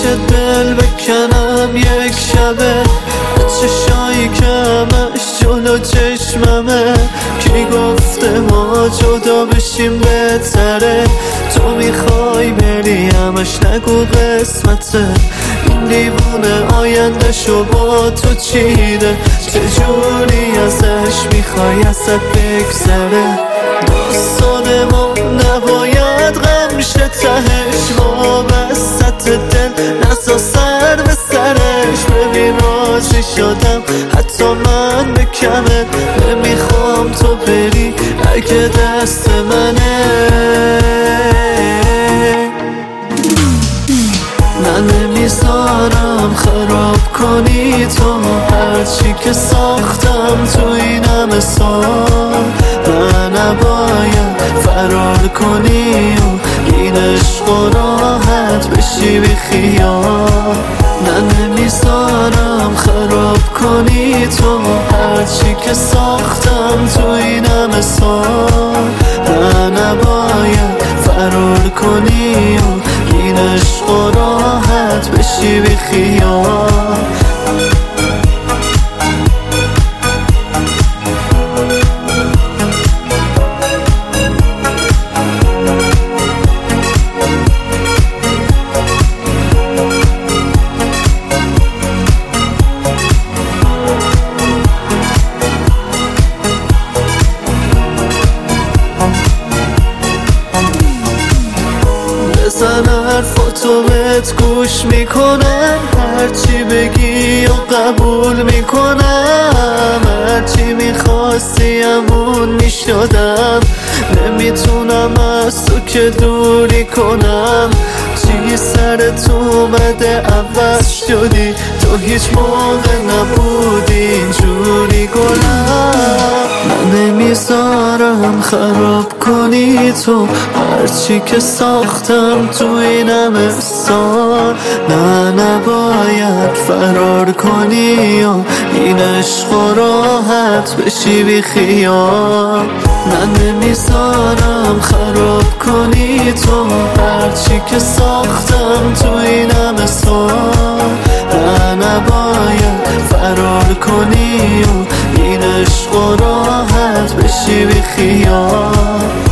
دل بکنم یک شبه، چشایی که همش جلو چشممه. کی گفته ما جدا بشیم بهتره؟ تو میخوای بری همش نگو قسمته. این دیوونه آینده شو با تو چیده، چجوری ازش میخوای ازت بگذره؟ داستان ما نباید غم شه، تهش وابسته دل نزا سر به سرش. ببین راضی شدم حتی من به کمه، نمیخوام تو بری اگه دست منه. من نمیذارم خراب کنی تو هرچی که ساختم تو این همه سال. من نباید فرار کنی و این عشق و راحت بشی بی خیال. من نمیذارم خراب کنی تو هرچی که ساختم تو این همه سال. من نباید فرار کنی و این عشق و راحت بشی بی خیال. بزن حرفاتو بهت گوش میکنم، هرچی بگی و قبول میکنم. هرچی میخواستی همون میشدم، نمیتونم از تو که دوری کنم. چی سرت اومده عوض شدی؟ تو هیچ موقع نبودی اینجوری گلم. من نمیذارم خراب کنی تو هرچی که ساختم تو این همه سال. نه نباید فرار کنی و این عشق و راحت بشی بی خیال. من نمیذارم خراب کنی تو هرچی که ساختم تو این همه سال. نه نباید فرار کنی و این عشق و راحت بشی بی خیال.